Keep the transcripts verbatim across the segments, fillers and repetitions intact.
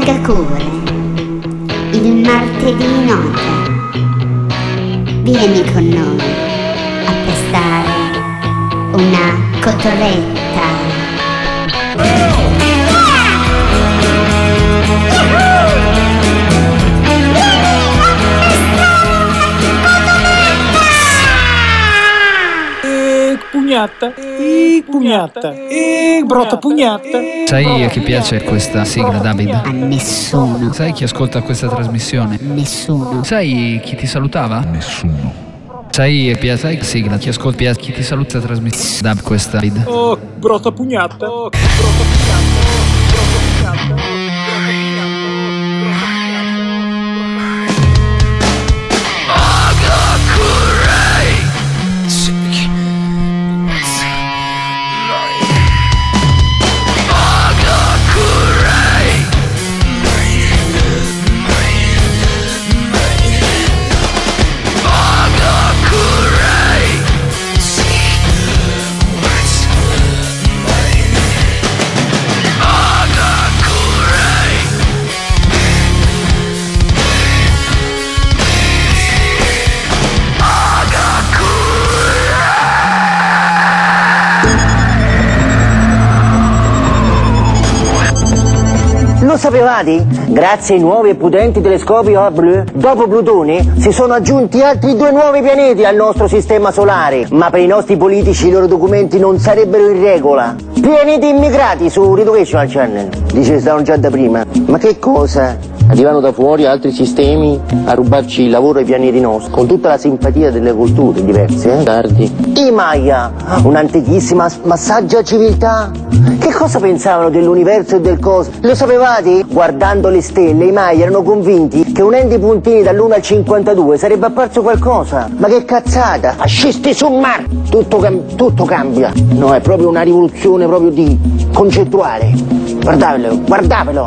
Hagakure, il martedì notte. Vieni con noi a pestare una cotoletta. Pugnatta, e pugnatta, e brutta pugnatta. Sai a chi piace questa sigla, David? A nessuno. Sai chi ascolta questa trasmissione? Nessuno. Sai chi ti salutava? Nessuno. Sai, sai sigla, chi ascolta, chi ti saluta questa trasmissione? David, questa David. Oh, brutta pugnatta. Oh, brutta pugnatta. Brutta pugnatta. Lo sapevate? Grazie ai nuovi e potenti telescopi Hubble, dopo Plutone si sono aggiunti altri due nuovi pianeti al nostro sistema solare, ma per i nostri politici i loro documenti non sarebbero in regola. Pianeti immigrati su Educational Channel, dice stavano già da prima. Ma che cosa? Arrivano da fuori altri sistemi a rubarci il lavoro ai pianeti nostri, con tutta la simpatia delle culture diverse, eh? Tardi. I Maya, un'antichissima ma saggia civiltà. Che cosa pensavano dell'universo e del cosmo? Lo sapevate? Guardando le stelle, i Maya erano convinti che unendo i puntini dall'uno al cinquantadue sarebbe apparso qualcosa. Ma che cazzata! Fascisti su Marte! Tutto, cam- tutto cambia. No, è proprio una rivoluzione proprio di concettuale. Guardatelo, guardatelo!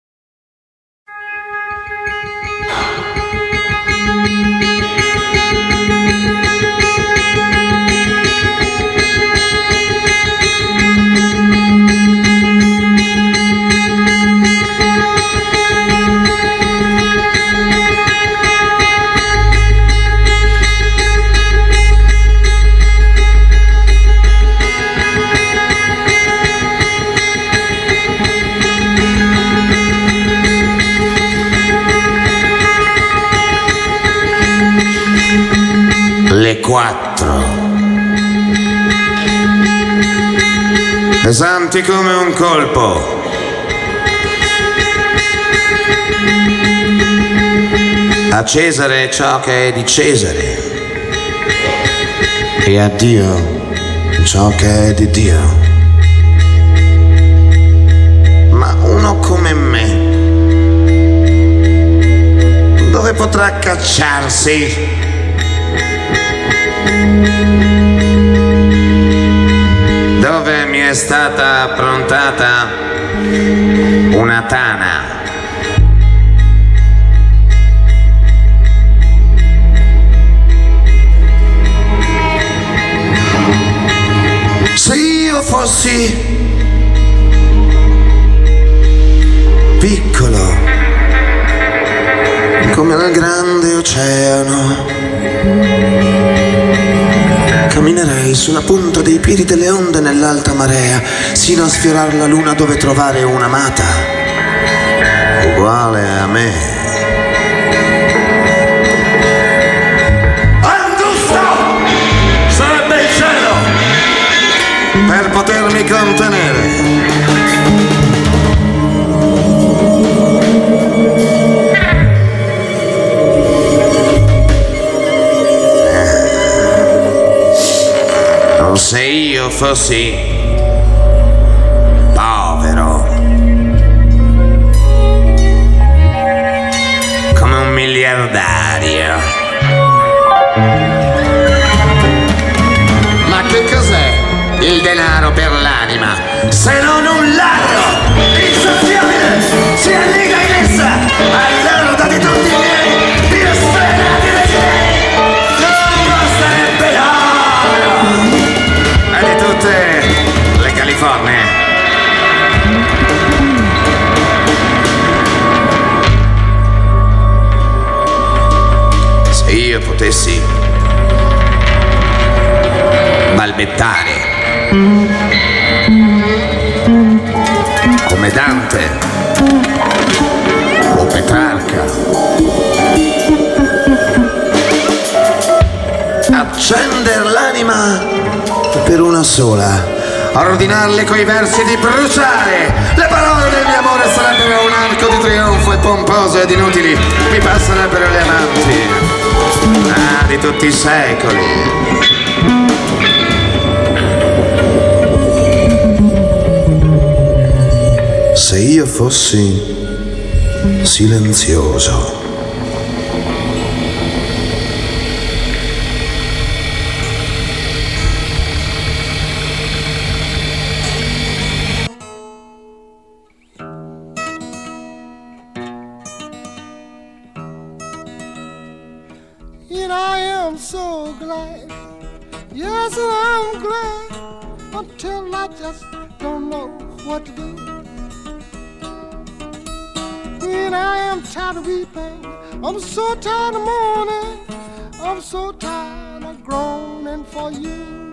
Le quattro, pesanti come un colpo, a Cesare ciò che è di Cesare e a Dio ciò che è di Dio. Ma uno come me dove potrà cacciarsi? Dove mi è stata approntata una tana. Se io fossi piccolo come nel grande oceano, camminerei sulla punta dei piedi delle onde nell'alta marea, sino a sfiorare la luna dove trovare un'amata uguale a me. Angusto! Sarebbe il cielo per potermi contenere. Se io fossi povero come un miliardario. Ma che cos'è il denaro per l'anima se non un ladro insaziabile? Si allega in essa all'oro dati tutti i miei più sfrenati desideri. Non basterebbe l'oro e di tutte le Californie. balbettare, come Dante o Petrarca. Accender l'anima per una sola, ordinarle coi versi di bruciare. Le parole del mio amore sarebbero un arco di trionfo e pomposo ed inutili mi passerebbero le amanti, ah, di tutti i secoli. Se io fossi silenzioso, and I am so glad, yes, I'm glad, until I just don't know what to do. And I am tired of weeping, I'm so tired of mourning, I'm so tired of groaning for you.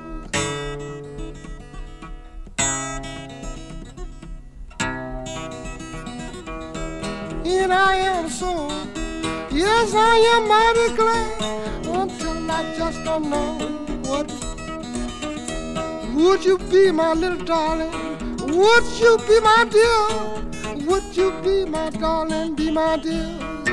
And I am so, yes, I am mighty glad, until I just don't know what to do. Would you be my little darling? Would you be my dear? Would you be my darling, be my dear?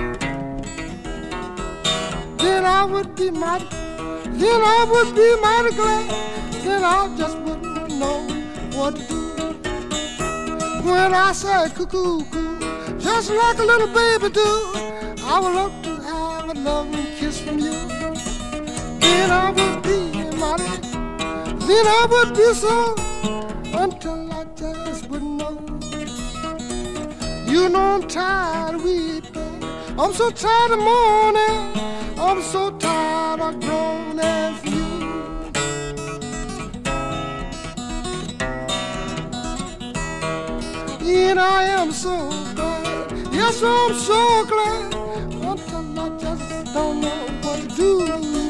Then I would be mighty, then I would be mighty glad, then I just wouldn't know what to do. When I say cuckoo, cuckoo, just like a little baby do, I would love to have a loving kiss from you. Then I would be mighty, then I would be so, until I just wouldn't know. You know I'm tired of weeping, I'm so tired of mourning, I'm so tired of groaning for you. And I am so glad, yes, I'm so glad, until I just don't know what to do.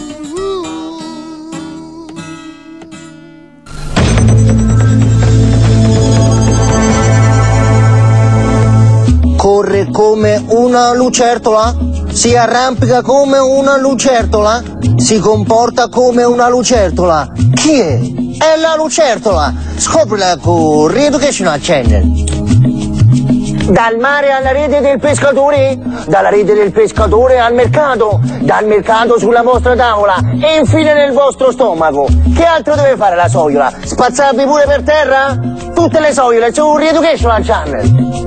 Corre come una lucertola, si arrampica come una lucertola, si comporta come una lucertola. Chi è? È la lucertola! Scoprila con Re-Educational Channel. Dal mare alla rete del pescatore, dalla rete del pescatore al mercato, dal mercato sulla vostra tavola e infine nel vostro stomaco. Che altro deve fare la sogliola? Spazzarvi pure per terra? Tutte le sogliole su Re-Educational Channel.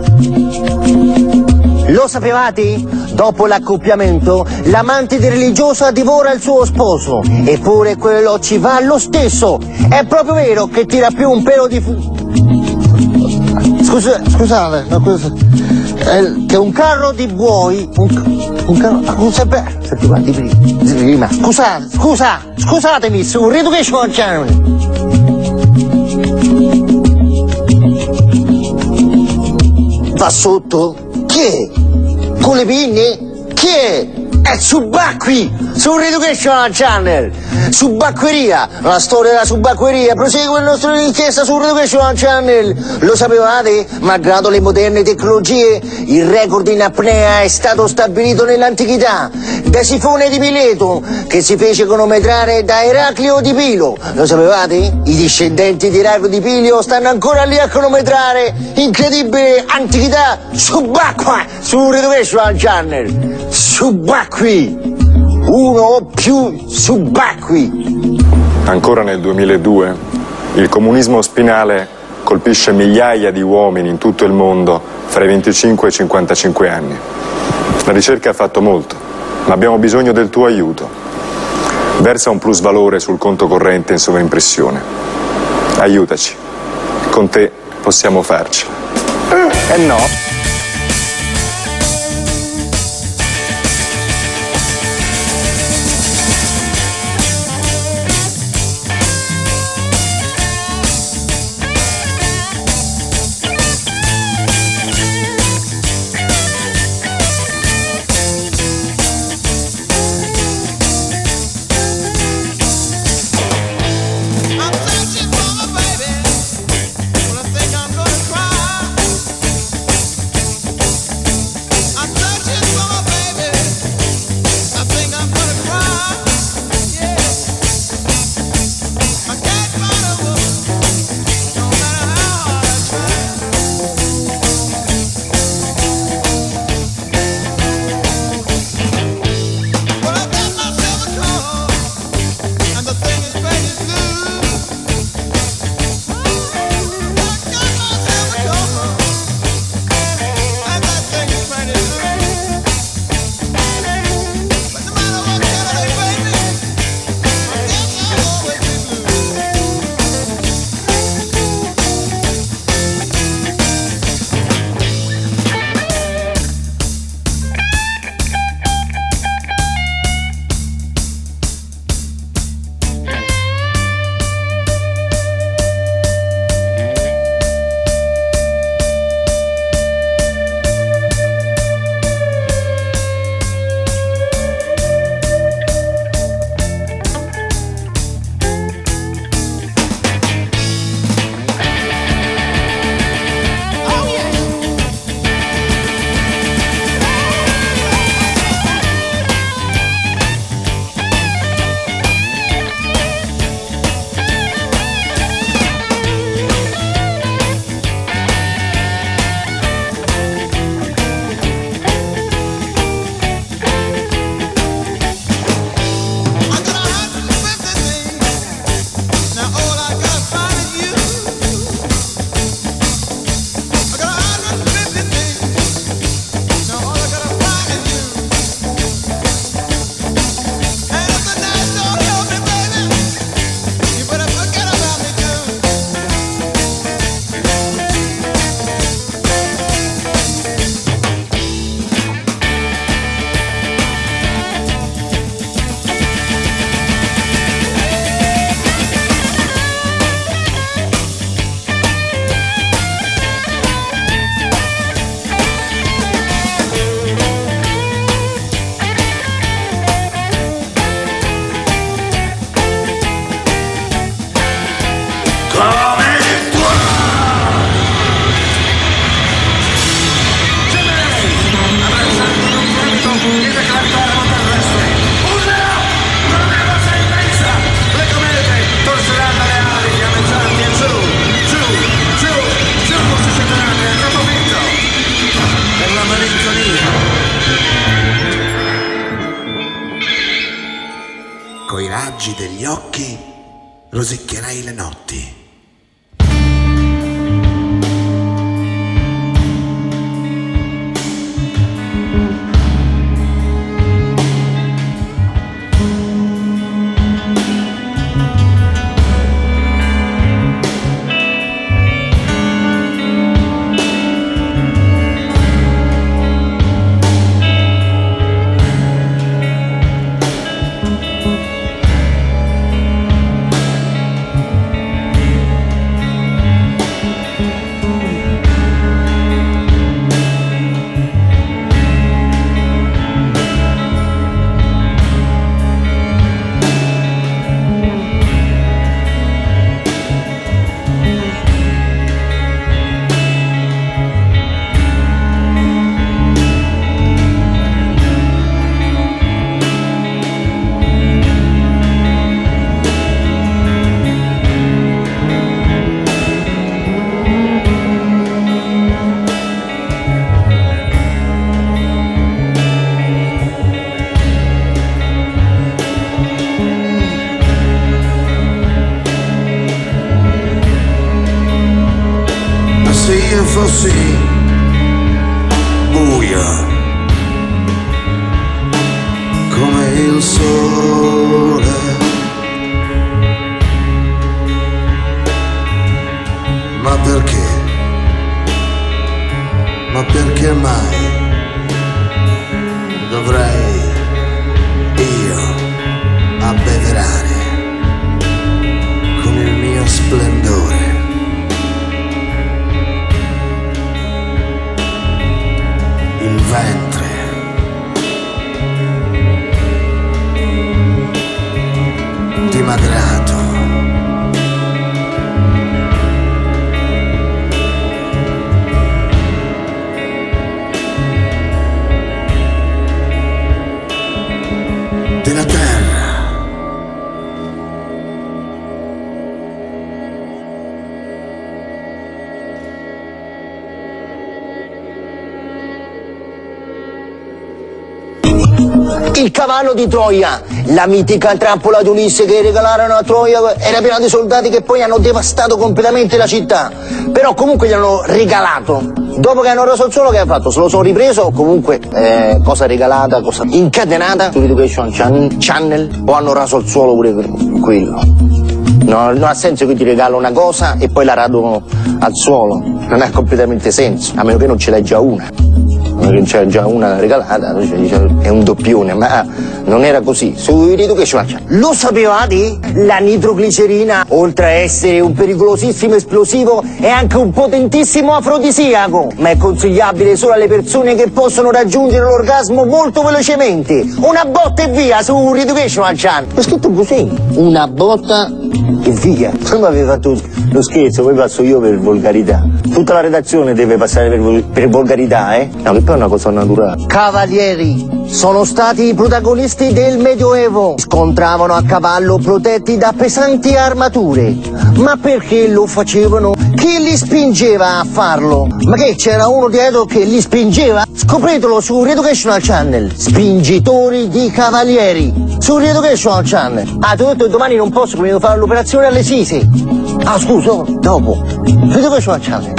Lo sapevate? Dopo l'accoppiamento, l'amante religiosa divora il suo sposo, eppure quello ci va lo stesso. È proprio vero che tira più un pelo di fu... Scusa, scusate, no, cosa, è che un carro di buoi, un, un carro, ah, sempre, senti qua, di prima, scusate, scusa, scusatemi, su Re-Educational Channel. Va sotto? Chi è? Con le pinne? Chi è? È Subacqui, su Re-Educational Channel. Subacqueria, la storia della subacqueria, prosegue la nostra inchiesta su Re-Educational Channel. Lo sapevate? Malgrado le moderne tecnologie, il record in apnea è stato stabilito nell'antichità da Sifone di Mileto, che si fece cronometrare da Eraclio di Pilo. Lo sapevate? I discendenti di Eraclio di Pilo stanno ancora lì a cronometrare. Incredibile antichità subacquea su Re-Educational Channel. Subacqui, uno o più subacqui. Ancora nel duemiladue il comunismo spinale colpisce migliaia di uomini in tutto il mondo fra i venticinque e i cinquantacinque anni. La ricerca ha fatto molto, ma abbiamo bisogno del tuo aiuto. Versa un plusvalore sul conto corrente in sovraimpressione. Aiutaci. Con te possiamo farcela. Eh no. I'm oggi degli occhi rosicchierai le notti. Fossi buio come il sole, ma perché? Ma perché mai dovrei io abbeverare con il mio splendore il ventre dimagrato, della terra. Il cavallo di Troia, la mitica trappola di Ulisse che regalarono a Troia, era piena di soldati che poi hanno devastato completamente la città, però comunque gli hanno regalato. Dopo che hanno reso il suolo, che hanno fatto? Se lo sono ripreso, comunque eh, cosa regalata, cosa incatenata su Education Channel, o hanno raso il suolo pure quello. No, non ha senso che ti regalo una cosa e poi la radono al suolo, non ha completamente senso, a meno che non ce l'hai già una. Che c'è già una regalata, è un doppione, ma non era così. Su Education Channel. Lo sapevate? La nitroglicerina, oltre a essere un pericolosissimo esplosivo, è anche un potentissimo afrodisiaco, ma è consigliabile solo alle persone che possono raggiungere l'orgasmo molto velocemente. Una botta e via su Education Channel. È scritto così, una botta e via. Tu mi avevi fatto lo scherzo, poi passo io per volgarità. Tutta la redazione deve passare per, per volgarità, eh? No, che poi è una cosa naturale. Cavalieri sono stati i protagonisti del Medioevo. Scontravano a cavallo protetti da pesanti armature. Ma perché lo facevano? Chi li spingeva a farlo? Ma che c'era uno dietro che li spingeva? Scopritelo su Educational Channel. Spingitori di cavalieri. Su Educational Channel. Ah, ti ho detto domani non posso, devo fare l'operazione alle Sisi. Ah, scusa, dopo. Educational Channel.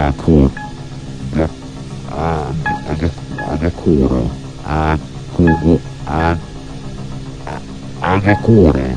Aku. Agakuro. Aku. Agakure.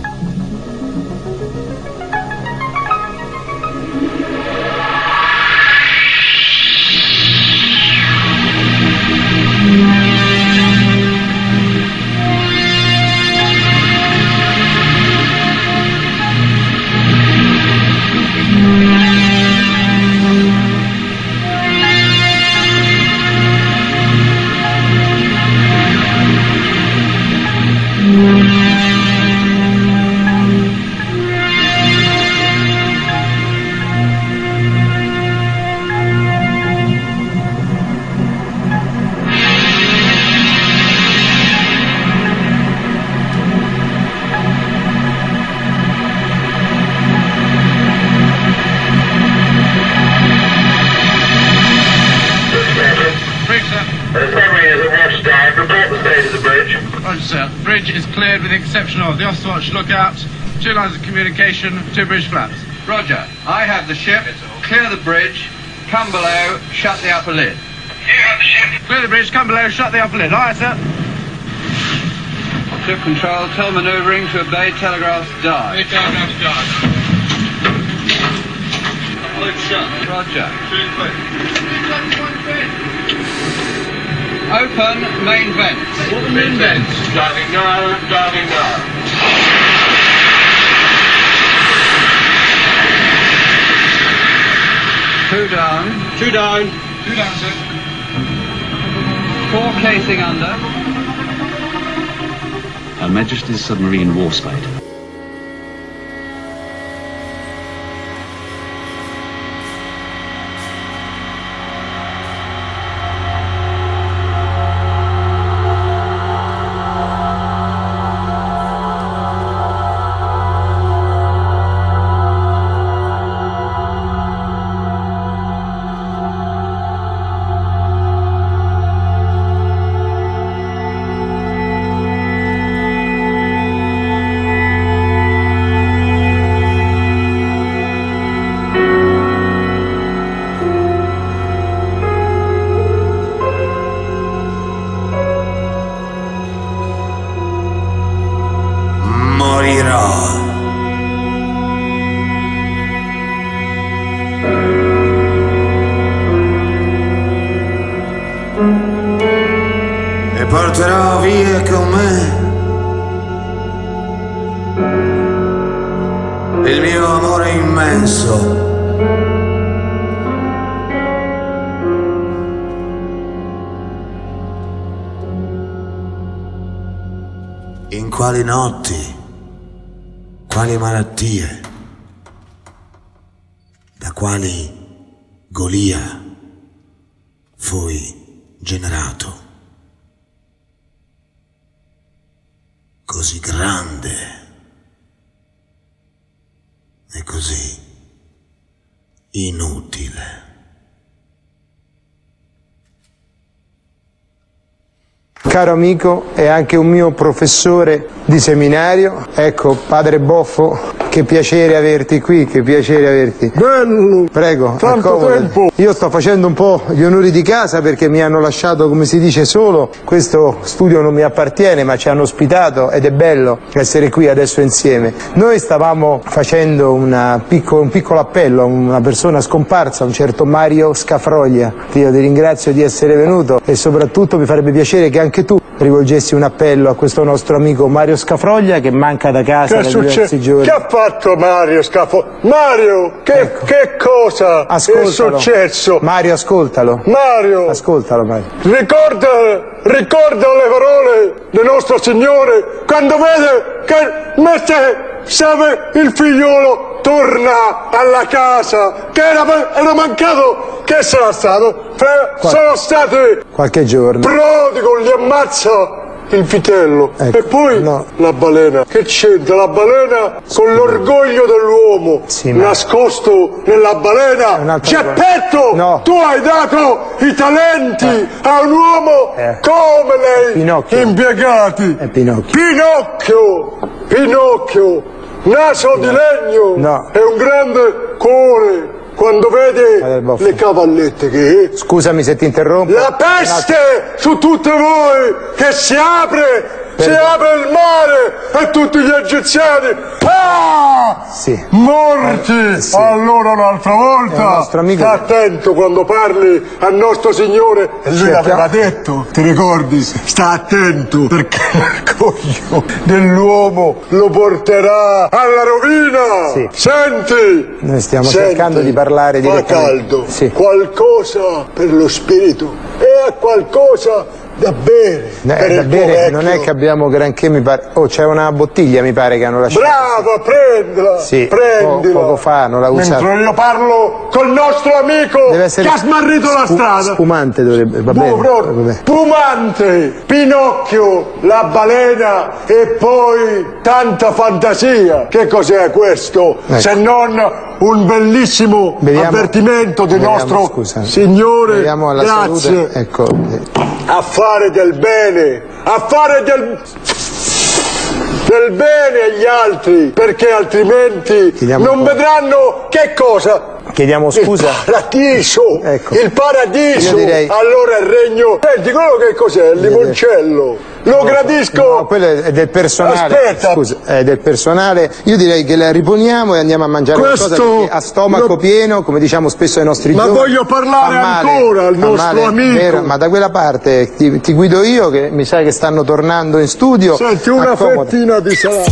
Of the Ostwatch lookout, two lines of communication, two bridge flaps. Roger. I have the ship. Clear the bridge. Come below. Shut the upper lid. You have the ship. Clear the bridge. Come below. Shut the upper lid. Aye, sir. Ship control. Tell manoeuvring to obey telegraph dive. Obey telegraph dive. Load shut. Roger. Open main vents. What are the main vents? Diving now. Diving now. Two down. Two down. Two down, sir. Four casing under. Her Majesty's Submarine Warspite. porterò via con me il mio amore immenso. In quali notti, quali malattie, da quali Golia fui generato. Così grande e così inutile. Caro amico e anche un mio professore di seminario, ecco padre Boffo, che piacere averti qui, che piacere averti. Bello! Prego, tanto accomodati. tempo! Io sto facendo un po' gli onori di casa perché mi hanno lasciato, come si dice, solo. Questo studio non mi appartiene, ma ci hanno ospitato ed è bello essere qui adesso insieme. Noi stavamo facendo una picco, un piccolo appello a una persona scomparsa, un certo Mario Scafroglia. Io ti ringrazio di essere venuto e soprattutto mi farebbe piacere che anche tu rivolgessi un appello a questo nostro amico Mario Scafroglia che manca da casa da diversi giorni. Che ha fatto Mario Scafroglia? Mario, che, ecco. che cosa ascoltalo. è successo? Mario, ascoltalo. Mario, ascoltalo Mario. Ricorda, ricorda le parole del nostro Signore quando vede che mette, sape, il figliolo torna alla casa che era, era mancato. Che sarà stato? Qual- sono stati qualche giorno. Prodigo, gli ammazza il vitello. Ecco, e poi no. la balena. Che c'entra la balena sì, con l'orgoglio dell'uomo sì, ma... nascosto nella balena? Geppetto, no. tu hai dato i talenti eh. a un uomo eh. come lei, Pinocchio. impiegati. È Pinocchio. Pinocchio, Pinocchio, naso no. di legno no. e un grande cuore. quando vede le cavallette che... Scusami se ti interrompo. La peste su tutte voi che si apre... Si apre il mare e tutti gli egiziani ah! Sì. morti. Sì. Allora un'altra volta amico... sta attento quando parli al nostro Signore. E lui l'aveva detto, ti ricordi? Sta attento perché l'orgoglio dell'uomo lo porterà alla rovina. Sì. Senti, noi stiamo senti, cercando di parlare fa direttamente. caldo, sì. qualcosa per lo spirito e qualcosa da bere. Eh, per da il bere tuo non vecchio. è che abbiamo granché, mi pare. Oh, c'è una bottiglia, mi pare che hanno lasciato. Brava, prendila! Sì, prendila! po- poco fa non l'ha usata. Mentre io parlo col nostro amico Deve essere che ha smarrito la spu- strada. Spumante dovrebbe, va bene. Buono, Vabbè. spumante, Pinocchio, la balena e poi tanta fantasia. Che cos'è questo? Ecco. Se non un bellissimo Beviamo- avvertimento del beviamo, nostro scusa. Signore. Beviamo alla Grazie. salute. Ecco. A fare del bene, a fare del del bene agli altri, perché altrimenti Chiediamo non un po'. vedranno che cosa? Chiediamo scusa. Il paradiso, Ecco. il paradiso. Io direi- Allora il regno. Senti, quello che cos'è? Il limoncello. Lo gradisco. No, quello è del personale. Aspetta. Scusa, è del personale. Io direi che la riponiamo e andiamo a mangiare Questo- qualcosa perché a stomaco lo- pieno, come diciamo spesso ai nostri Ma giovani. voglio parlare fa male, ancora al fa nostro male, amico. vero? Ma da quella parte ti, ti guido io, che mi sa che stanno tornando in studio. Senti, una Accomodati. fettina di salato.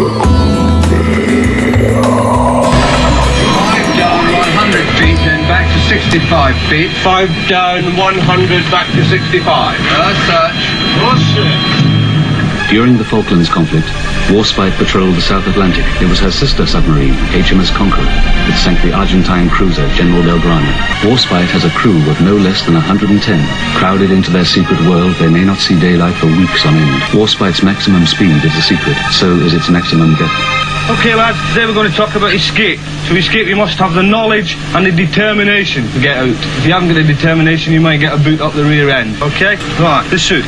Feet, then back to sixty-five feet. Five down, one hundred back to sixty-five. As such. Oh, shit. During the Falklands conflict, Warspite patrolled the South Atlantic. It was her sister submarine, H M S Conqueror, that sank the Argentine cruiser General Belgrano. Warspite has a crew of no less than one hundred ten. Crowded into their secret world, they may not see daylight for weeks on end. Warspite's maximum speed is a secret, so is its maximum depth. Okay, lads, today we're going to talk about escape. To escape, you must have the knowledge and the determination to get out. If you haven't got the determination, you might get a boot up the rear end, okay? Right, the suit.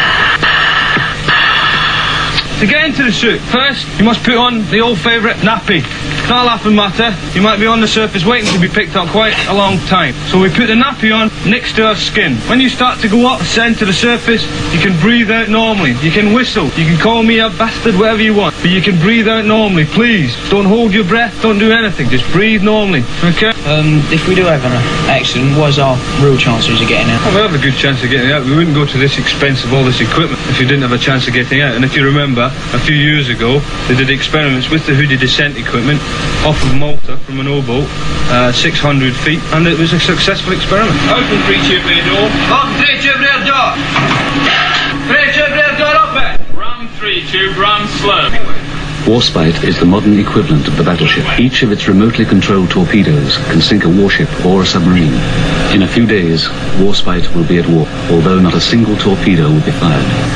To get into the suit, first, you must put on the old favourite nappy. It's not a laughing matter. You might be on the surface waiting to be picked up quite a long time. So we put the nappy on next to our skin. When you start to go up, ascend to the surface, you can breathe out normally. You can whistle. You can call me a bastard, whatever you want. But you can breathe out normally, please. Don't hold your breath, don't do anything. Just breathe normally, okay? Um, if we do have an accident, what's our real chances of getting out? Well, we have a good chance of getting out. We wouldn't go to this expense of all this equipment if you didn't have a chance of getting out. And if you remember, a few years ago, they did experiments with the hooded descent equipment off of Malta from an O-boat, uh, six hundred feet, and it was a successful experiment. Open three-tube rear door. Open three-tube rear door. Three-tube rear door open. Ram three-tube, ram slow. Warspite is the modern equivalent of the battleship. Each of its remotely controlled torpedoes can sink a warship or a submarine. In a few days, Warspite will be at war, although not a single torpedo will be fired.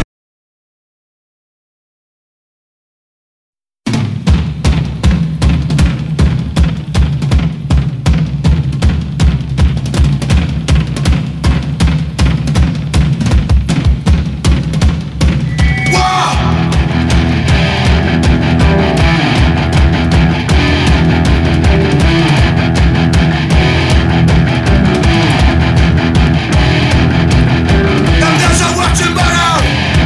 Watching, but out.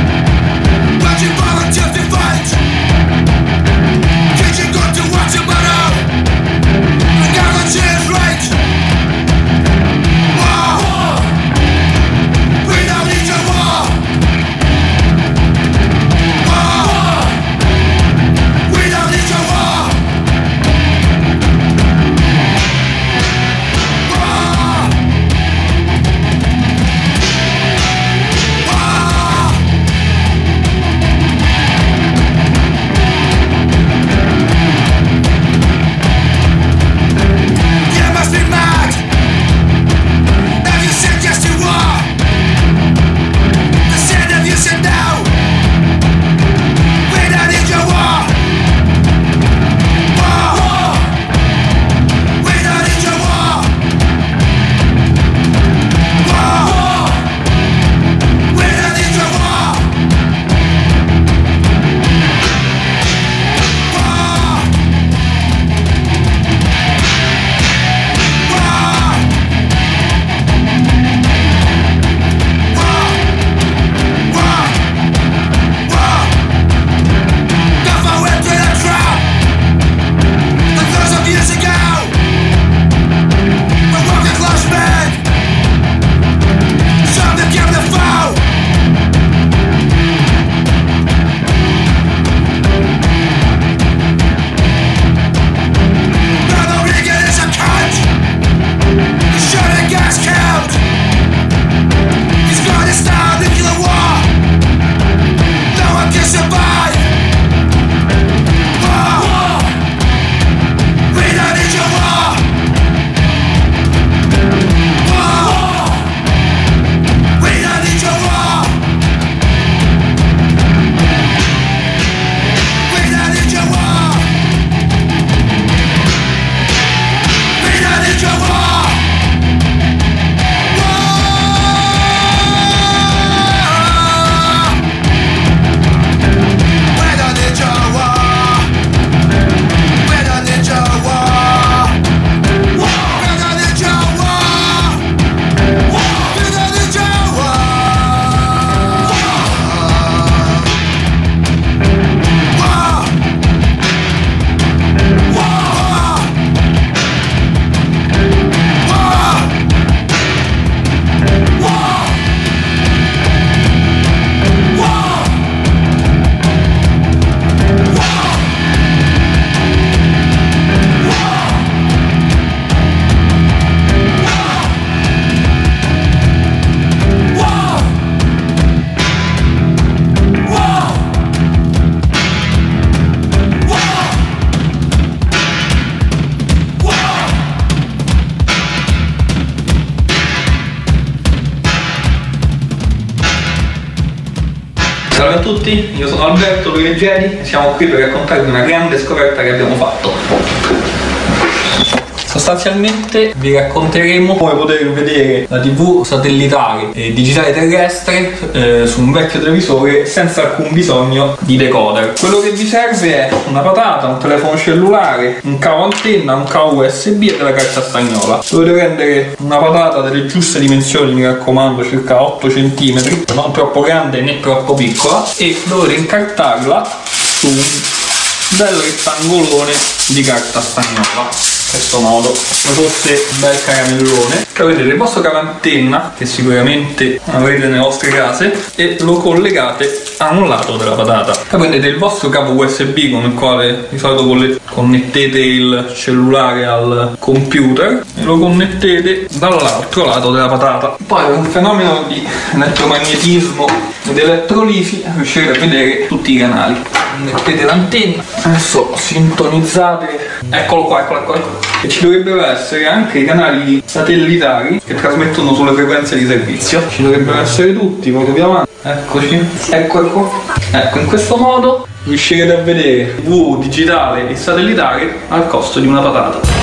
Salve a tutti, io sono Alberto Leggeri e siamo qui per raccontarvi una grande scoperta che abbiamo fatto. Sostanzialmente vi racconteremo come poter vedere la tivù satellitare e digitale terrestre eh, su un vecchio televisore senza alcun bisogno di decoder. Quello che vi serve è una patata, un telefono cellulare, un cavo antenna, un cavo U S B e della carta stagnola. Dovete prendere una patata delle giuste dimensioni, mi raccomando, circa otto centimetri, non troppo grande né troppo piccola, e dovete incartarla su un bel rettangolone di carta stagnola. In questo modo, come fosse un bel caramellone. Poi vedete il vostro cavo antenna, che sicuramente avrete nelle vostre case, e lo collegate a un lato della patata. Poi prendete il vostro cavo U S B con il quale di solito connettete il cellulare al computer e lo connettete dall'altro lato della patata. Poi con un fenomeno di elettromagnetismo ed elettrolisi riuscirete a vedere tutti i canali. Mettete l'antenna, adesso sintonizzate, eccolo qua, eccolo qua, eccolo. E ci dovrebbero essere anche i canali satellitari che trasmettono sulle frequenze di servizio. Ci dovrebbero essere tutti, proprio più avanti. Eccoci, ecco, ecco. Ecco, in questo modo riuscirete a vedere tivù digitale e satellitare al costo di una patata.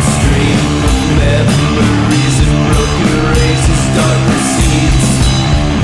Memories and broken races, dark receipts.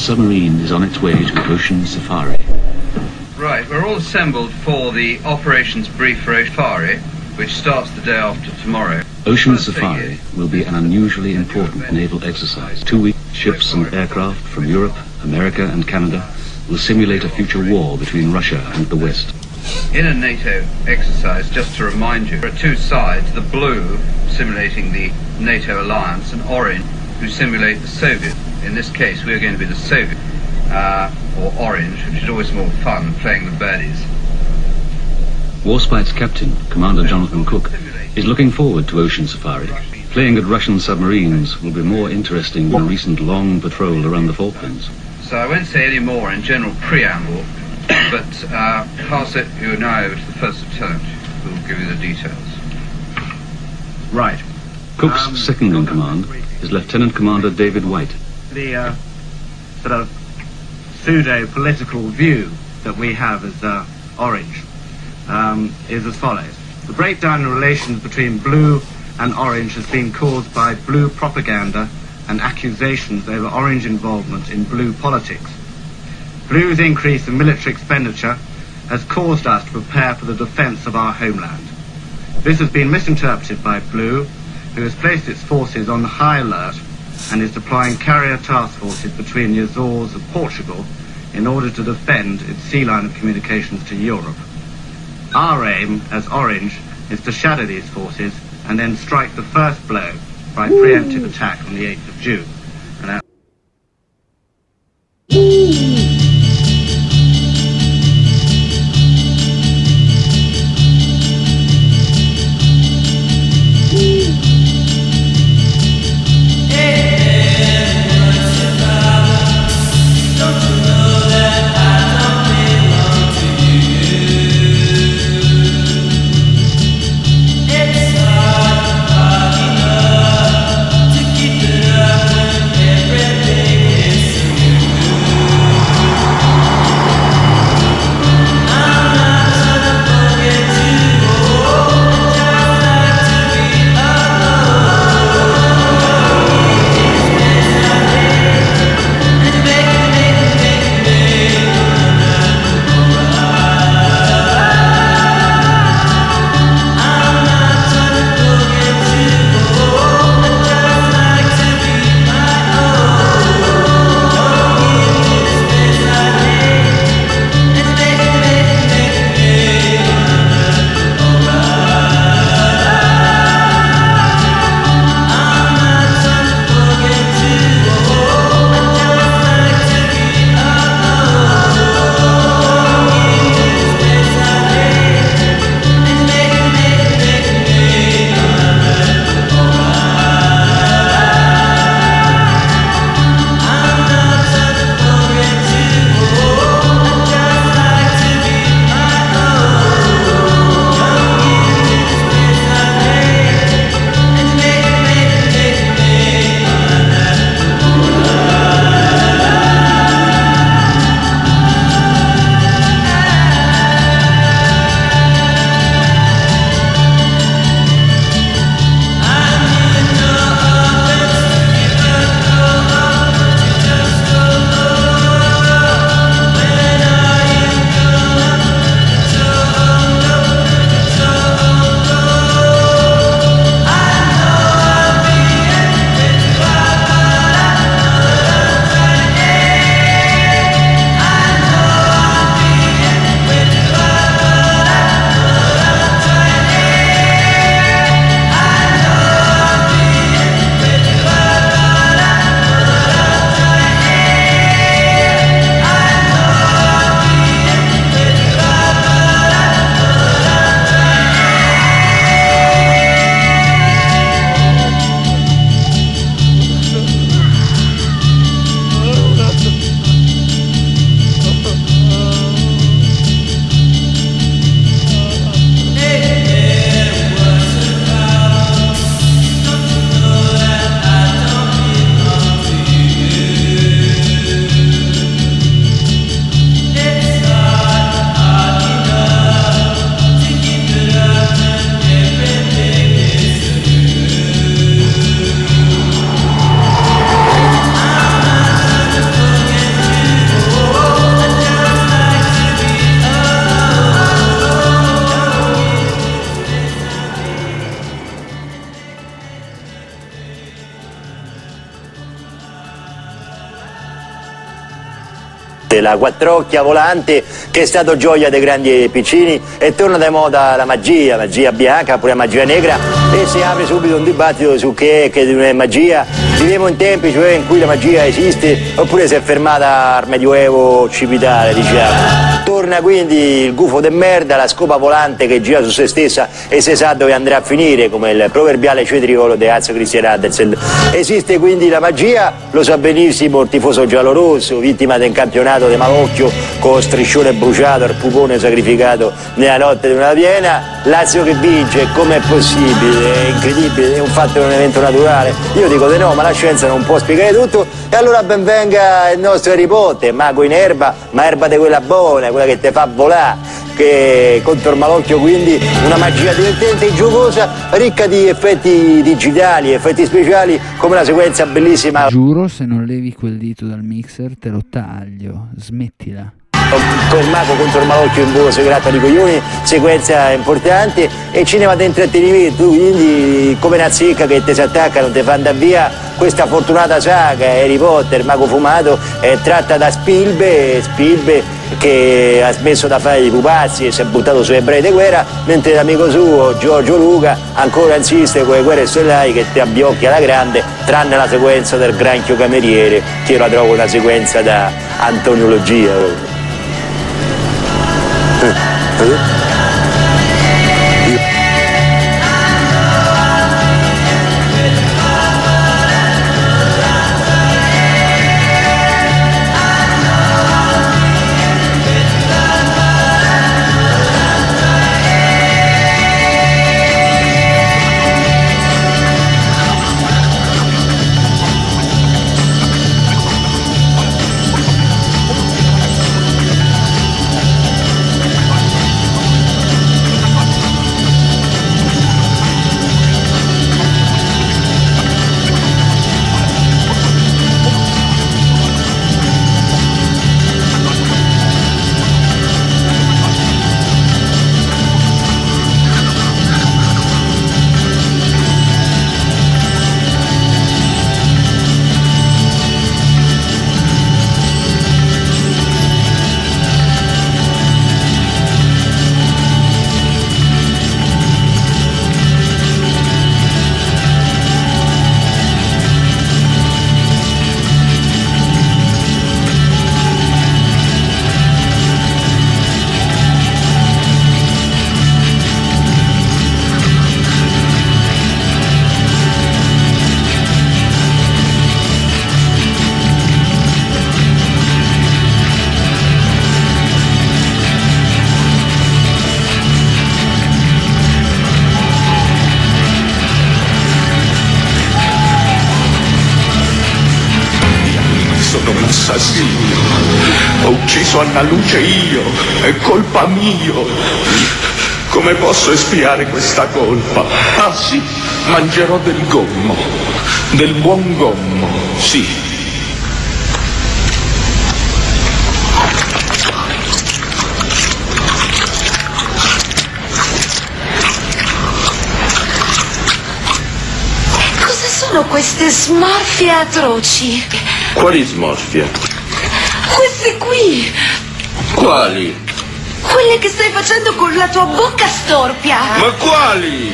submarine is on its way to Ocean Safari. Right, we're all assembled for the operations brief for Safari, which starts the day after tomorrow. Ocean Safari will be an unusually important naval exercise. Two weeks, ships and aircraft from Europe, America and Canada will simulate a future war between Russia and the West. In a NATO exercise, just to remind you, there are two sides, the blue simulating the NATO alliance and orange who simulate the Soviet. In this case, we are going to be the Soviet, uh, or orange, which is always more fun, playing the baddies. Warspite's captain, Commander Jonathan Cook, is looking forward to Ocean Safari. Playing at Russian submarines will be more interesting than a recent long patrol around the Falklands. So I won't say any more in general preamble, but uh, pass it you now over to the First Lieutenant, who will give you the details. Right. Cook's Um, second in command is Lieutenant Commander David White. The uh, sort of pseudo-political view that we have as uh, Orange um, is as follows. The breakdown in relations between Blue and Orange has been caused by Blue propaganda and accusations over Orange involvement in Blue politics. Blue's increase in military expenditure has caused us to prepare for the defence of our homeland. This has been misinterpreted by Blue, who has placed its forces on high alert and is deploying carrier task forces between the Azores and Portugal in order to defend its sea line of communications to Europe. Our aim, as Orange, is to shadow these forces and then strike the first blow by preemptive attack on the eighth of June. And our It's hard, hard enough to keep it up when la quattrocchia volante che è stato gioia dei grandi e piccini, e torna di moda la magia, magia bianca, pure la magia negra, e si apre subito un dibattito su che è, che non è magia. Viviamo in tempi cioè in cui la magia esiste oppure si è fermata al medioevo occipitale, diciamo. Torna quindi il gufo de merda, la scopa volante che gira su se stessa e si sa dove andrà a finire, come il proverbiale cetriolo di Hans Christian Andersen. Esiste quindi la magia, lo sa benissimo il tifoso giallorosso, vittima del campionato di malocchio con striscione bruciato, il pupone sacrificato nella notte di una piena. Lazio che vince, com'è possibile? È incredibile, è un fatto, è un evento naturale. Io dico di no, ma la scienza non può spiegare tutto, e allora ben venga il nostro Harry Potter, mago in erba, ma erba di quella buona, quella che te fa volare, che contro il malocchio, quindi una magia divertente e giocosa, ricca di effetti digitali, effetti speciali, come la sequenza bellissima. Giuro, se non levi quel dito dal mixer te lo taglio, smettila. Con il mago contro il malocchio in volo si gratta di coglioni, sequenza importante e cinema di intrattenimento, quindi come una zecca che ti si attacca, non ti fa andare via. Questa fortunata saga Harry Potter, mago fumato, è tratta da Spielberg, Spielberg che ha smesso da fare i pupazzi e si è buttato sui ebrei di guerra, mentre l'amico suo Giorgio Luca ancora insiste con le guerre stellari che ti abbiocchia alla grande, tranne la sequenza del granchio cameriere, che io la trovo una sequenza da antoniologia. Ho ucciso Anna Luce io, è colpa mia. Come posso espiare questa colpa? Ah sì, mangerò del gommo, del buon gommo, sì. Cosa sono queste smorfie atroci? Quali smorfie? Queste qui! Quali? Quelle che stai facendo con la tua bocca storpia! Ma quali?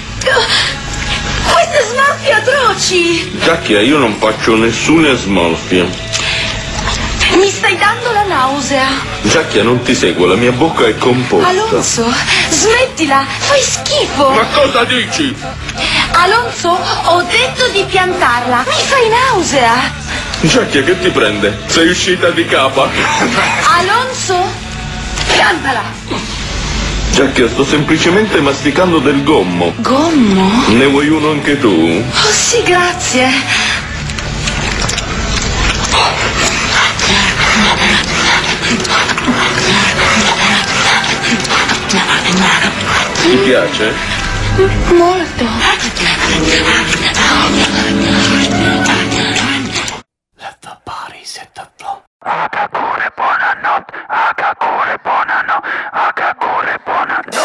Queste smorfie atroci! Giacchia, io non faccio nessuna smorfia. Mi stai dando la nausea! Giacchia, non ti seguo, la mia bocca è composta. Alonso, smettila! Fai schifo! Ma cosa dici? Alonso, ho detto di piantarla! Mi fai nausea! Giacchia, che ti prende? Sei uscita di capa? Alonso, piantala! Giacchia, sto semplicemente masticando del gommo. Gommo? Ne vuoi uno anche tu? Oh sì, grazie. Ti piace? Molto. Let the body set the flow. Agakure buonanotte, Agakure buonanotte, Agakure buonanotte.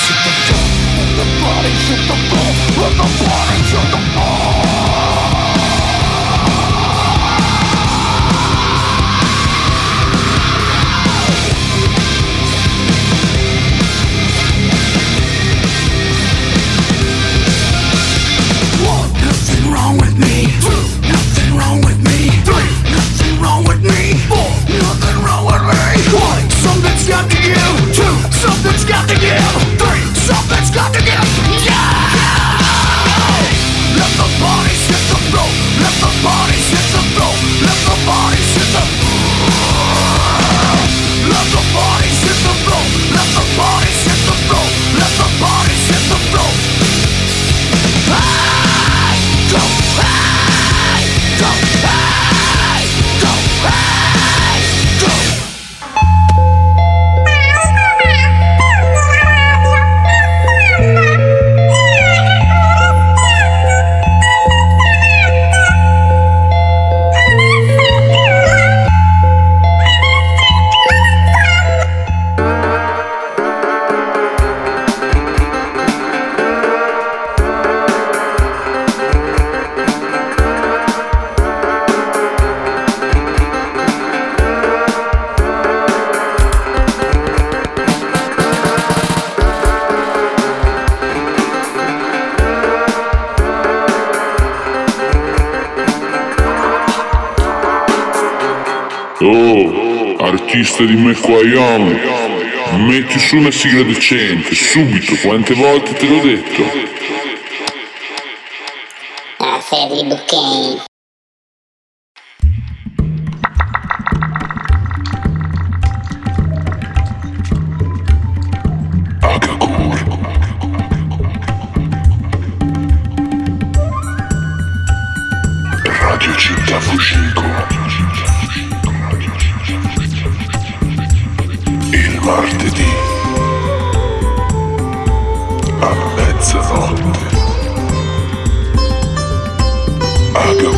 Oh, artista di McQuayon, metti su una sigla decente, subito, quante volte te l'ho detto? Ah, Ferry Bucchini. Radio Città Fucico. Il martedì a mezzanotte. Aga